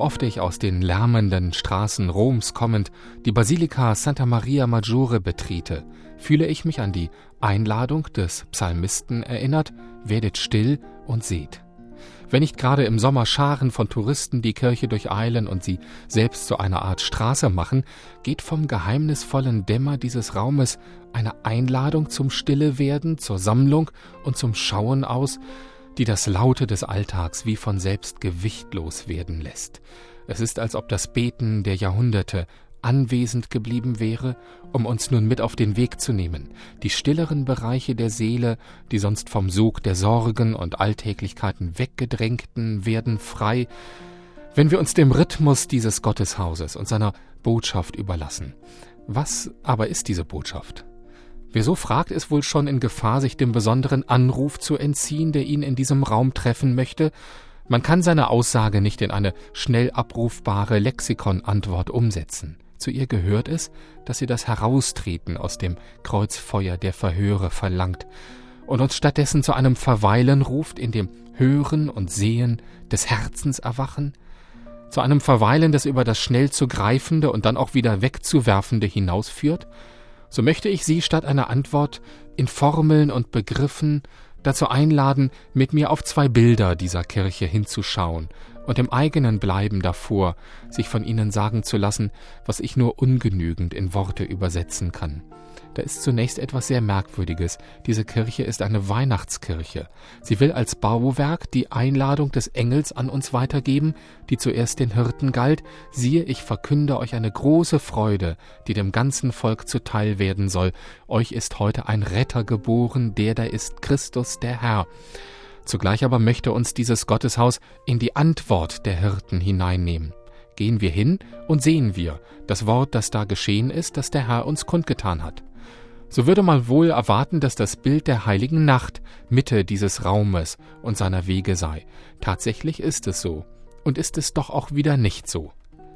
So oft ich aus den lärmenden Straßen Roms kommend die Basilika Santa Maria Maggiore betrete, fühle ich mich an die Einladung des Psalmisten erinnert: Werdet still und seht. Wenn nicht gerade im Sommer Scharen von Touristen die Kirche durcheilen und sie selbst zu einer Art Straße machen, geht vom geheimnisvollen Dämmer dieses Raumes eine Einladung zum Stillewerden, zur Sammlung und zum Schauen aus, die das Laute des Alltags wie von selbst gewichtlos werden lässt. Es ist, als ob das Beten der Jahrhunderte anwesend geblieben wäre, um uns nun mit auf den Weg zu nehmen. Die stilleren Bereiche der Seele, die sonst vom Sog der Sorgen und Alltäglichkeiten weggedrängten, werden frei, wenn wir uns dem Rhythmus dieses Gotteshauses und seiner Botschaft überlassen. Was aber ist diese Botschaft? Wer so fragt, ist wohl schon in Gefahr, sich dem besonderen Anruf zu entziehen, der ihn in diesem Raum treffen möchte. Man kann seine Aussage nicht in eine schnell abrufbare Lexikon-Antwort umsetzen. Zu ihr gehört es, dass sie das Heraustreten aus dem Kreuzfeuer der Verhöre verlangt und uns stattdessen zu einem Verweilen ruft, in dem Hören und Sehen des Herzens erwachen, zu einem Verweilen, das über das schnell zu Greifende und dann auch wieder wegzuwerfende hinausführt. So möchte ich Sie statt einer Antwort in Formeln und Begriffen dazu einladen, mit mir auf 2 Bilder dieser Kirche hinzuschauen und im eigenen Bleiben davor, sich von ihnen sagen zu lassen, was ich nur ungenügend in Worte übersetzen kann. Da ist zunächst etwas sehr Merkwürdiges. Diese Kirche ist eine Weihnachtskirche. Sie will als Bauwerk die Einladung des Engels an uns weitergeben, die zuerst den Hirten galt: Siehe, ich verkünde euch eine große Freude, die dem ganzen Volk zuteil werden soll. Euch ist heute ein Retter geboren, der da ist Christus der Herr. Zugleich aber möchte uns dieses Gotteshaus in die Antwort der Hirten hineinnehmen. Gehen wir hin und sehen wir das Wort, das da geschehen ist, das der Herr uns kundgetan hat. So würde man wohl erwarten, dass das Bild der heiligen Nacht Mitte dieses Raumes und seiner Wege sei. Tatsächlich ist es so. Und ist es doch auch wieder nicht so.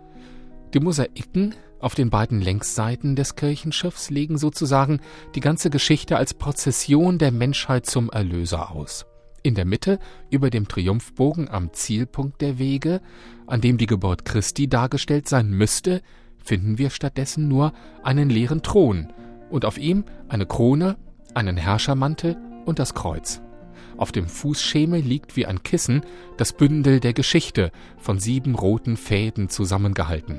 Die Mosaiken auf den beiden Längsseiten des Kirchenschiffs legen sozusagen die ganze Geschichte als Prozession der Menschheit zum Erlöser aus. In der Mitte, über dem Triumphbogen am Zielpunkt der Wege, an dem die Geburt Christi dargestellt sein müsste, finden wir stattdessen nur einen leeren Thron und auf ihm eine Krone, einen Herrschermantel und das Kreuz. Auf dem Fußschemel liegt wie ein Kissen das Bündel der Geschichte, von 7 roten Fäden zusammengehalten.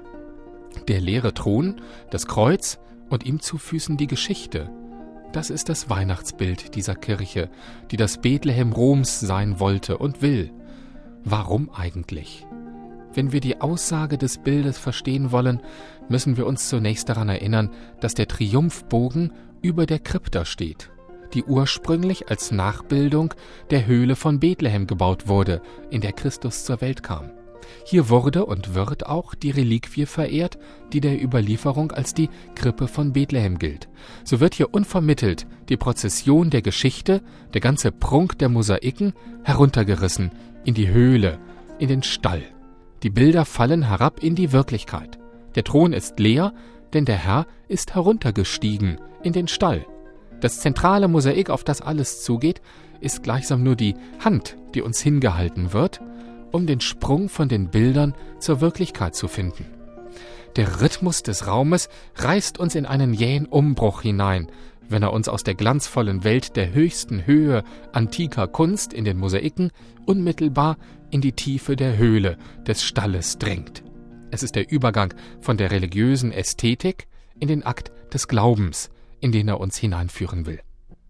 Der leere Thron, das Kreuz und ihm zu Füßen die Geschichte. Das ist das Weihnachtsbild dieser Kirche, die das Bethlehem Roms sein wollte und will. Warum eigentlich? Wenn wir die Aussage des Bildes verstehen wollen, müssen wir uns zunächst daran erinnern, dass der Triumphbogen über der Krypta steht, die ursprünglich als Nachbildung der Höhle von Bethlehem gebaut wurde, in der Christus zur Welt kam. Hier wurde und wird auch die Reliquie verehrt, die der Überlieferung als die Krippe von Bethlehem gilt. So wird hier unvermittelt die Prozession der Geschichte, der ganze Prunk der Mosaiken, heruntergerissen in die Höhle, in den Stall. Die Bilder fallen herab in die Wirklichkeit. Der Thron ist leer, denn der Herr ist heruntergestiegen in den Stall. Das zentrale Mosaik, auf das alles zugeht, ist gleichsam nur die Hand, die uns hingehalten wird, um den Sprung von den Bildern zur Wirklichkeit zu finden. Der Rhythmus des Raumes reißt uns in einen jähen Umbruch hinein, wenn er uns aus der glanzvollen Welt der höchsten Höhe antiker Kunst in den Mosaiken unmittelbar in die Tiefe der Höhle des Stalles drängt. Es ist der Übergang von der religiösen Ästhetik in den Akt des Glaubens, in den er uns hineinführen will.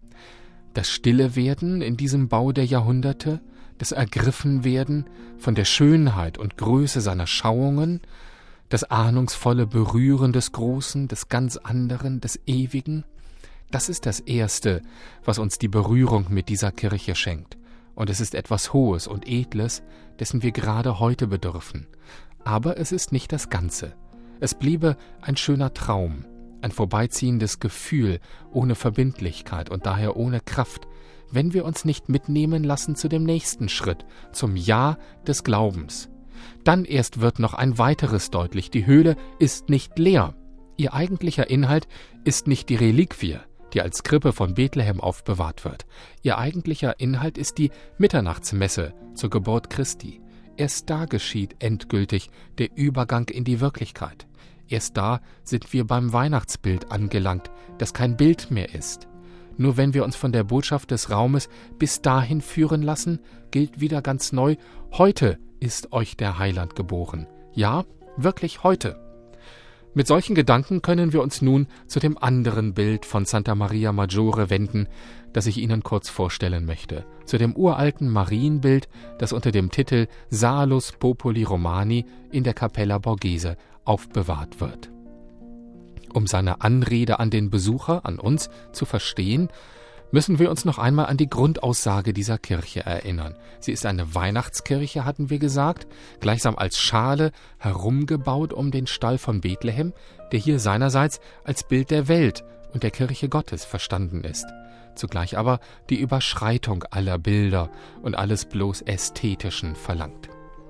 Das Stillewerden in diesem Bau der Jahrhunderte, das Ergriffenwerden von der Schönheit und Größe seiner Schauungen, das ahnungsvolle Berühren des Großen, des ganz anderen, des Ewigen, das ist das Erste, was uns die Berührung mit dieser Kirche schenkt. Und es ist etwas Hohes und Edles, dessen wir gerade heute bedürfen. Aber es ist nicht das Ganze. Es bliebe ein schöner Traum, ein vorbeiziehendes Gefühl ohne Verbindlichkeit und daher ohne Kraft, wenn wir uns nicht mitnehmen lassen zu dem nächsten Schritt, zum Ja des Glaubens. Dann erst wird noch ein weiteres deutlich: Die Höhle ist nicht leer. Ihr eigentlicher Inhalt ist nicht die Reliquie, die als Krippe von Bethlehem aufbewahrt wird. Ihr eigentlicher Inhalt ist die Mitternachtsmesse zur Geburt Christi. Erst da geschieht endgültig der Übergang in die Wirklichkeit. Erst da sind wir beim Weihnachtsbild angelangt, das kein Bild mehr ist. Nur wenn wir uns von der Botschaft des Raumes bis dahin führen lassen, gilt wieder ganz neu: Heute ist euch der Heiland geboren. Ja, wirklich heute. Mit solchen Gedanken können wir uns nun zu dem anderen Bild von Santa Maria Maggiore wenden, das ich Ihnen kurz vorstellen möchte. Zu dem uralten Marienbild, das unter dem Titel Salus Populi Romani in der Cappella Borghese aufbewahrt wird. Um seine Anrede an den Besucher, an uns, zu verstehen, müssen wir uns noch einmal an die Grundaussage dieser Kirche erinnern. Sie ist eine Weihnachtskirche, hatten wir gesagt, gleichsam als Schale herumgebaut um den Stall von Bethlehem, der hier seinerseits als Bild der Welt und der Kirche Gottes verstanden ist. Zugleich aber die Überschreitung aller Bilder und alles bloß Ästhetischen verlangt.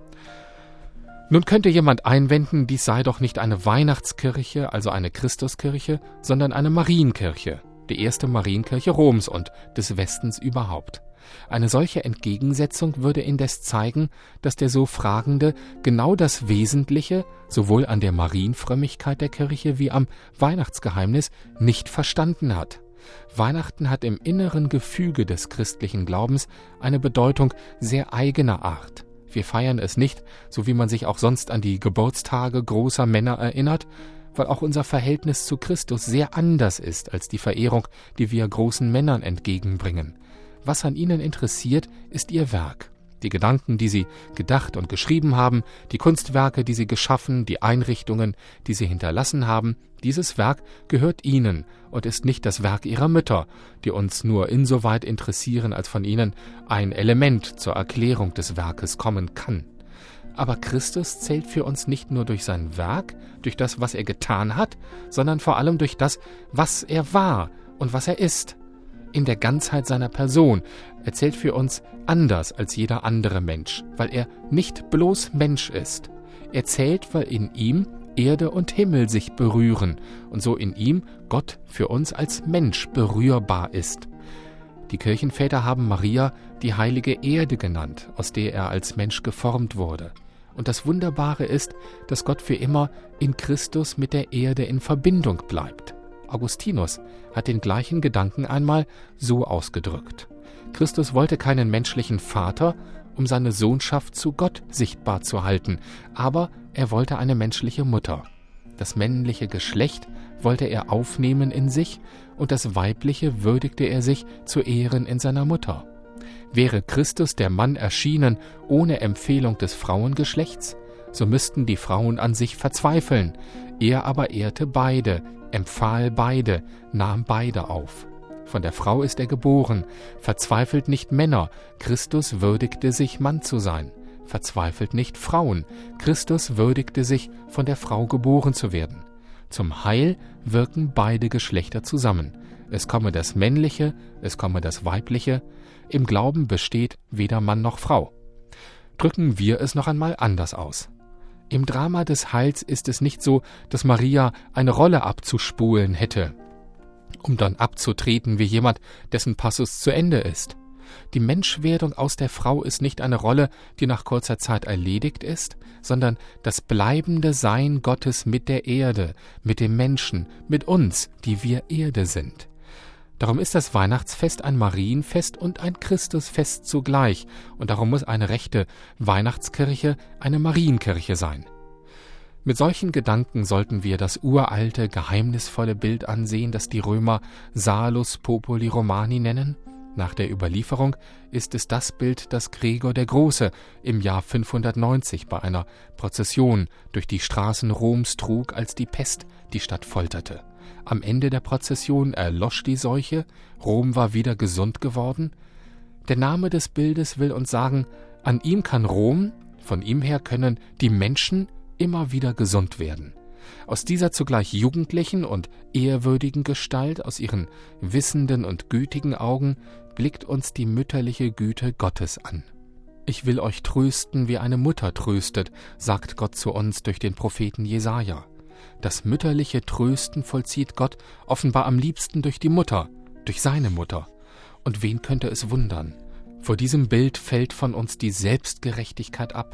Nun könnte jemand einwenden, dies sei doch nicht eine Weihnachtskirche, also eine Christuskirche, sondern eine Marienkirche, die erste Marienkirche Roms und des Westens überhaupt. Eine solche Entgegensetzung würde indes zeigen, dass der so Fragende genau das Wesentliche, sowohl an der Marienfrömmigkeit der Kirche wie am Weihnachtsgeheimnis, nicht verstanden hat. Weihnachten hat im inneren Gefüge des christlichen Glaubens eine Bedeutung sehr eigener Art. Wir feiern es nicht, so wie man sich auch sonst an die Geburtstage großer Männer erinnert, weil auch unser Verhältnis zu Christus sehr anders ist als die Verehrung, die wir großen Männern entgegenbringen. Was an ihnen interessiert, ist ihr Werk. Die Gedanken, die sie gedacht und geschrieben haben, die Kunstwerke, die sie geschaffen, die Einrichtungen, die sie hinterlassen haben, dieses Werk gehört ihnen und ist nicht das Werk ihrer Mütter, die uns nur insoweit interessieren, als von ihnen ein Element zur Erklärung des Werkes kommen kann. Aber Christus zählt für uns nicht nur durch sein Werk, durch das, was er getan hat, sondern vor allem durch das, was er war und was er ist. In der Ganzheit seiner Person. Er zählt für uns anders als jeder andere Mensch, weil er nicht bloß Mensch ist. Er zählt, weil in ihm Erde und Himmel sich berühren und so in ihm Gott für uns als Mensch berührbar ist. Die Kirchenväter haben Maria die heilige Erde genannt, aus der er als Mensch geformt wurde. Und das Wunderbare ist, dass Gott für immer in Christus mit der Erde in Verbindung bleibt. Augustinus hat den gleichen Gedanken einmal so ausgedrückt: Christus wollte keinen menschlichen Vater, um seine Sohnschaft zu Gott sichtbar zu halten, aber er wollte eine menschliche Mutter. Das männliche Geschlecht wollte er aufnehmen in sich und das weibliche würdigte er sich zu ehren in seiner Mutter. Wäre Christus der Mann erschienen ohne Empfehlung des Frauengeschlechts, so müssten die Frauen an sich verzweifeln. Er aber ehrte beide, empfahl beide, nahm beide auf. Von der Frau ist er geboren, verzweifelt nicht Männer, Christus würdigte sich, Mann zu sein. Verzweifelt nicht Frauen, Christus würdigte sich, von der Frau geboren zu werden. Zum Heil wirken beide Geschlechter zusammen. Es komme das Männliche, es komme das Weibliche. Im Glauben besteht weder Mann noch Frau. Drücken wir es noch einmal anders aus. Im Drama des Heils ist es nicht so, dass Maria eine Rolle abzuspulen hätte, um dann abzutreten wie jemand, dessen Passus zu Ende ist. Die Menschwerdung aus der Frau ist nicht eine Rolle, die nach kurzer Zeit erledigt ist, sondern das bleibende Sein Gottes mit der Erde, mit dem Menschen, mit uns, die wir Erde sind. Darum ist das Weihnachtsfest ein Marienfest und ein Christusfest zugleich, und darum muss eine rechte Weihnachtskirche eine Marienkirche sein. Mit solchen Gedanken sollten wir das uralte, geheimnisvolle Bild ansehen, das die Römer Salus Populi Romani nennen. Nach der Überlieferung ist es das Bild, das Gregor der Große im Jahr 590 bei einer Prozession durch die Straßen Roms trug, als die Pest die Stadt folterte. Am Ende der Prozession erlosch die Seuche, Rom war wieder gesund geworden. Der Name des Bildes will uns sagen, an ihm kann Rom, von ihm her können die Menschen immer wieder gesund werden. Aus dieser zugleich jugendlichen und ehrwürdigen Gestalt, aus ihren wissenden und gütigen Augen, blickt uns die mütterliche Güte Gottes an. Ich will euch trösten, wie eine Mutter tröstet, sagt Gott zu uns durch den Propheten Jesaja. Das mütterliche Trösten vollzieht Gott offenbar am liebsten durch die Mutter, durch seine Mutter. Und wen könnte es wundern? Vor diesem Bild fällt von uns die Selbstgerechtigkeit ab,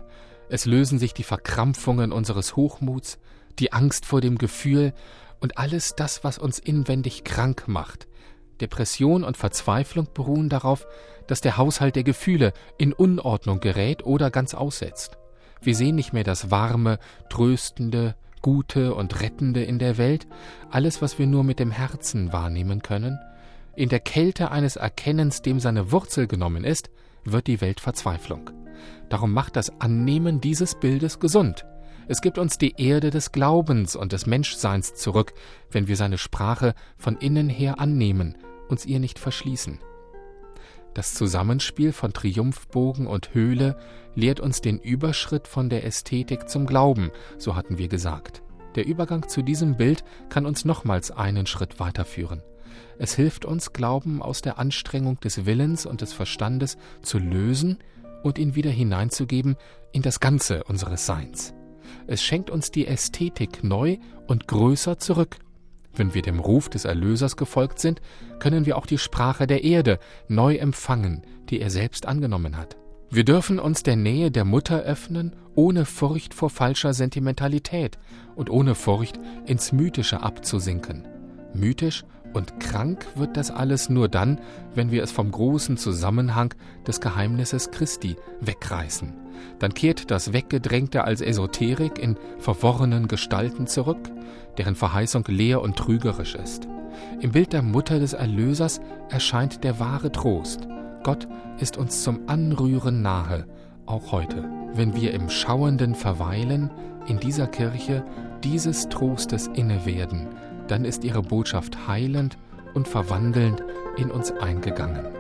Es lösen sich die Verkrampfungen unseres Hochmuts, die Angst vor dem Gefühl und alles das, was uns inwendig krank macht. Depression und Verzweiflung beruhen darauf, dass der Haushalt der Gefühle in Unordnung gerät oder ganz aussetzt. Wir sehen nicht mehr das Warme, Tröstende, Gute und Rettende in der Welt, alles, was wir nur mit dem Herzen wahrnehmen können. In der Kälte eines Erkennens, dem seine Wurzel genommen ist, wird die Welt Verzweiflung. Darum macht das Annehmen dieses Bildes gesund. Es gibt uns die Erde des Glaubens und des Menschseins zurück, wenn wir seine Sprache von innen her annehmen, uns ihr nicht verschließen. Das Zusammenspiel von Triumphbogen und Höhle lehrt uns den Überschritt von der Ästhetik zum Glauben, so hatten wir gesagt. Der Übergang zu diesem Bild kann uns nochmals einen Schritt weiterführen. Es hilft uns, Glauben aus der Anstrengung des Willens und des Verstandes zu lösen und ihn wieder hineinzugeben in das Ganze unseres Seins. Es schenkt uns die Ästhetik neu und größer zurück. Wenn wir dem Ruf des Erlösers gefolgt sind, können wir auch die Sprache der Erde neu empfangen, die er selbst angenommen hat. Wir dürfen uns der Nähe der Mutter öffnen, ohne Furcht vor falscher Sentimentalität und ohne Furcht ins Mythische abzusinken. Mythisch und krank wird das alles nur dann, wenn wir es vom großen Zusammenhang des Geheimnisses Christi wegreißen. Dann kehrt das Weggedrängte als Esoterik in verworrenen Gestalten zurück, deren Verheißung leer und trügerisch ist. Im Bild der Mutter des Erlösers erscheint der wahre Trost. Gott ist uns zum Anrühren nahe, auch heute. Wenn wir im Schauenden verweilen, in dieser Kirche dieses Trostes inne werden, dann ist ihre Botschaft heilend und verwandelnd in uns eingegangen.